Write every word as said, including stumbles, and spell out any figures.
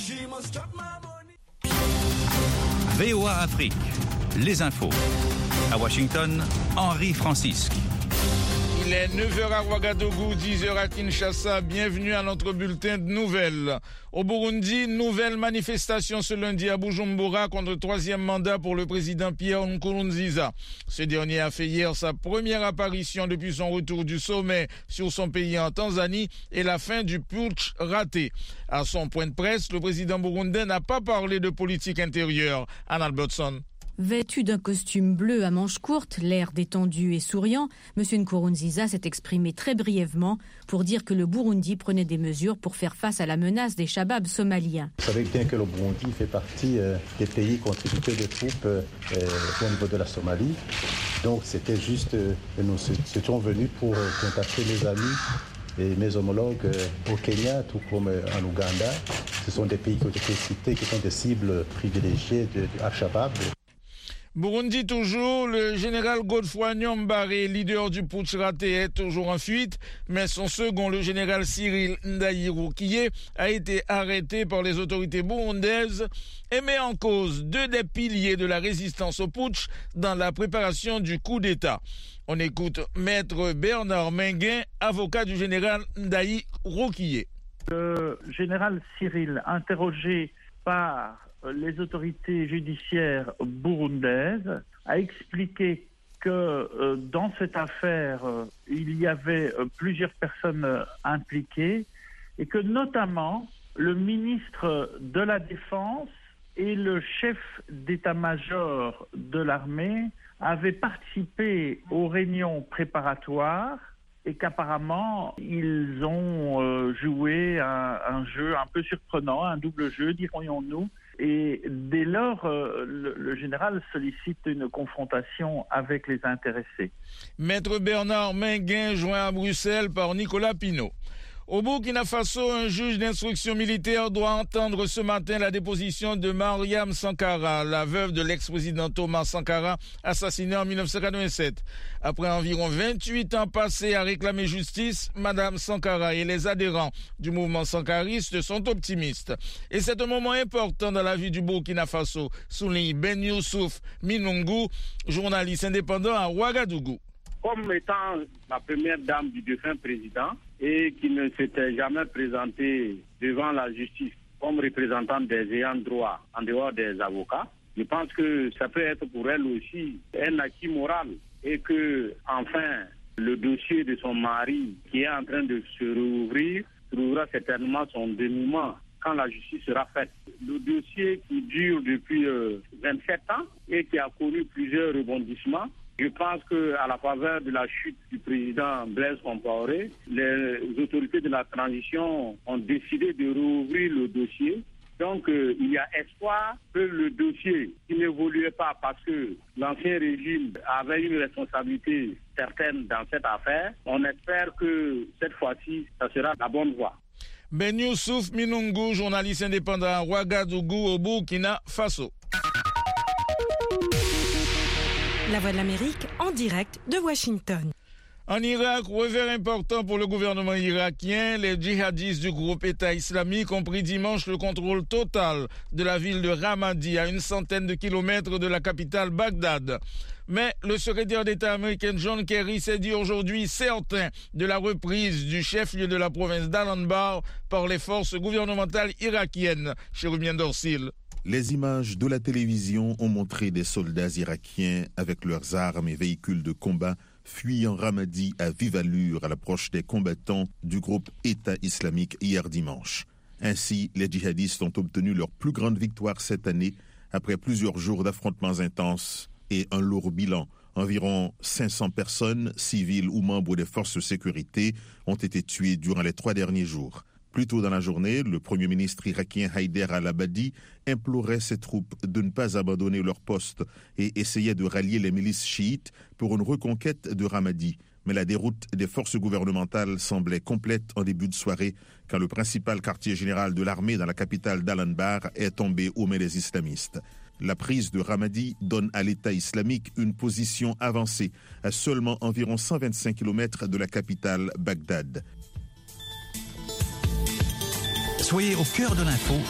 V O A Afrique, les infos. À Washington, Henri Francisque. Il est neuf heures à Ouagadougou, dix heures à Kinshasa. Bienvenue à notre bulletin de nouvelles. Au Burundi, nouvelle manifestation ce lundi à Bujumbura contre le troisième mandat pour le président Pierre Nkurunziza. Ce dernier a fait hier sa première apparition depuis son retour du sommet sur son pays en Tanzanie et la fin du putsch raté. À son point de presse, le président burundais n'a pas parlé de politique intérieure. Anne Albertson. Vêtu d'un costume bleu à manches courtes, l'air détendu et souriant, M. Nkurunziza s'est exprimé très brièvement pour dire que le Burundi prenait des mesures pour faire face à la menace des Shabab somaliens. Vous savez bien que le Burundi fait partie euh, des pays contributeurs de troupes euh, au niveau de la Somalie. Donc c'était juste, euh, nous étions venus pour euh, contacter mes amis et mes homologues euh, au Kenya, tout comme euh, en Ouganda. Ce sont des pays qui ont été cités, qui sont des cibles privilégiées de, de Al-Shabaab. Burundi toujours, le général Godefroy Niyombare, leader du putsch raté, est toujours en fuite, mais son second, le général Cyril Ndayirukiye, a été arrêté par les autorités burundaises et met en cause deux des piliers de la résistance au putsch dans la préparation du coup d'État. On écoute Maître Bernard Menguin, avocat du général Ndayirukiye. Le général Cyril, interrogé par les autorités judiciaires burundaises, a expliqué que euh, dans cette affaire, euh, il y avait euh, plusieurs personnes euh, impliquées et que notamment le ministre de la Défense et le chef d'état-major de l'armée avaient participé aux réunions préparatoires et qu'apparemment, ils ont euh, joué un, un jeu un peu surprenant, un double jeu, dirons-nous. Et dès lors, euh, le, le général sollicite une confrontation avec les intéressés. Maître Bernard Menguin, joint à Bruxelles par Nicolas Pinault. Au Burkina Faso, un juge d'instruction militaire doit entendre ce matin la déposition de Mariam Sankara, la veuve de l'ex-président Thomas Sankara, assassiné en dix-neuf cent quatre-vingt-sept. Après environ vingt-huit ans passés à réclamer justice, Madame Sankara et les adhérents du mouvement sankariste sont optimistes. Et c'est un moment important dans la vie du Burkina Faso, souligne Ben Youssouf Minungu, journaliste indépendant à Ouagadougou. Comme étant la première dame du défunt président et qui ne s'était jamais présentée devant la justice comme représentante des ayants droit en dehors des avocats, je pense que ça peut être pour elle aussi un acquis moral et que, enfin, le dossier de son mari qui est en train de se rouvrir trouvera certainement son dénouement quand la justice sera faite. Le dossier qui dure depuis euh, vingt-sept ans et qui a connu plusieurs rebondissements, je pense qu'à la faveur de la chute du président Blaise Compaoré, les autorités de la transition ont décidé de rouvrir le dossier. Donc, euh, il y a espoir que le dossier, qui n'évoluait pas parce que l'ancien régime avait une responsabilité certaine dans cette affaire, on espère que cette fois-ci, ça sera la bonne voie. Ben Youssouf Minungu, journaliste indépendant à Ouagadougou, au Burkina Faso. La Voix de l'Amérique en direct de Washington. En Irak, revers important pour le gouvernement irakien, les djihadistes du groupe État islamique ont pris dimanche le contrôle total de la ville de Ramadi, à une centaine de kilomètres de la capitale Bagdad. Mais le secrétaire d'État américain John Kerry s'est dit aujourd'hui certain de la reprise du chef-lieu de la province d'Al-Anbar par les forces gouvernementales irakiennes. Chérubien Dorsil. Les images de la télévision ont montré des soldats irakiens avec leurs armes et véhicules de combat fuyant Ramadi à vive allure à l'approche des combattants du groupe État islamique hier dimanche. Ainsi, les djihadistes ont obtenu leur plus grande victoire cette année après plusieurs jours d'affrontements intenses et un lourd bilan. Environ cinq cents personnes, civiles ou membres des forces de sécurité, ont été tuées durant les trois derniers jours. Plus tôt dans la journée, le premier ministre irakien Haider al-Abadi implorait ses troupes de ne pas abandonner leur poste et essayait de rallier les milices chiites pour une reconquête de Ramadi. Mais la déroute des forces gouvernementales semblait complète en début de soirée quand le principal quartier général de l'armée dans la capitale d'Al-Anbar est tombé aux mains des islamistes. La prise de Ramadi donne à l'État islamique une position avancée à seulement environ cent vingt-cinq kilomètres de la capitale Bagdad. Soyez au cœur de l'info